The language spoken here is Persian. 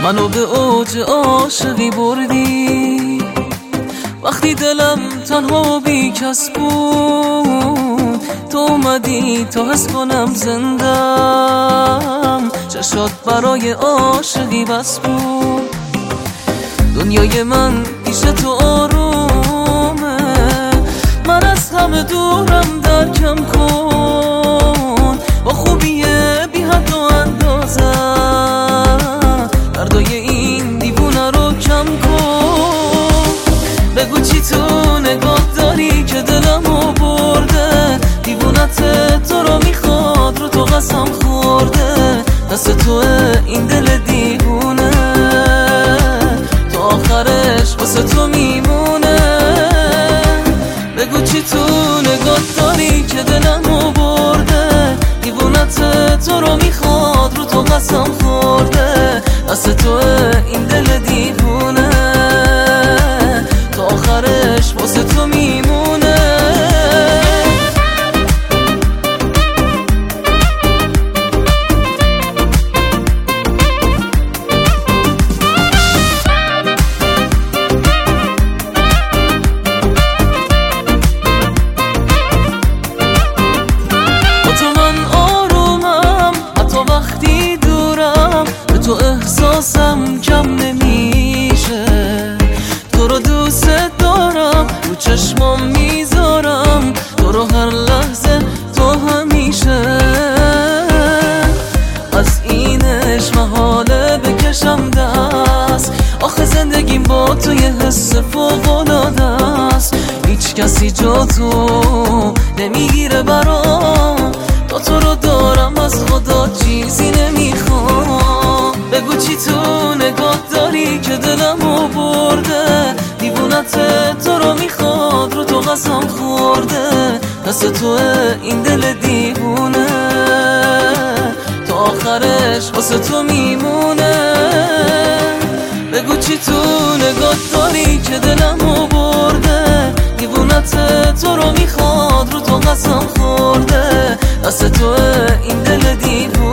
منو به اوج عاشقی بردی، وقتی دلم تنها و بی کس بود. تو اومدی تا حس کنم زندم، چشات برای عاشقی بس بود. دنیای من پیش تو آرومه، من از همه دورم درکم کن. با خوبی بی حد و اندازه دردای این دیوونه رو کم کن. بگو چی تو نگاه داری که دلمو برده، دیوونت تو رو میخواد رو تو قسم خورده. دست توه این دل دیوونه، تا آخرش واسه تو میمونه. بگو چی تو نگاه داری که دلمو برده، دیوونت تو رو میخواد رو تو قسم خورده. دست توه این دل دیوونه، تا آخرش واسه تو میمونه. تو احساسم کم نمیشه، تو رو دوست دارم، رو چشمام میذارم تو رو هر لحظه، تو همیشه. از اینش محاله بکشم دست، آخه زندگیم با تو یه حس فوق‌العاده است. هیچ کسی جا تو نمیگیره برام، تا تو رو دارم از خدا چیزی نمیخوام. بگو چی تو نگاه داری که دلمو برده، دیوونت تو رو میخواد رو تو قسم خورده. دست توه این دل دیوونه، تا آخرش واسه تو میمونه. بگو چی تو نگاه داری که دلمو برده، دیوونت تو رو میخواد رو تو قسم خورده. دست توه این دل دیوونه،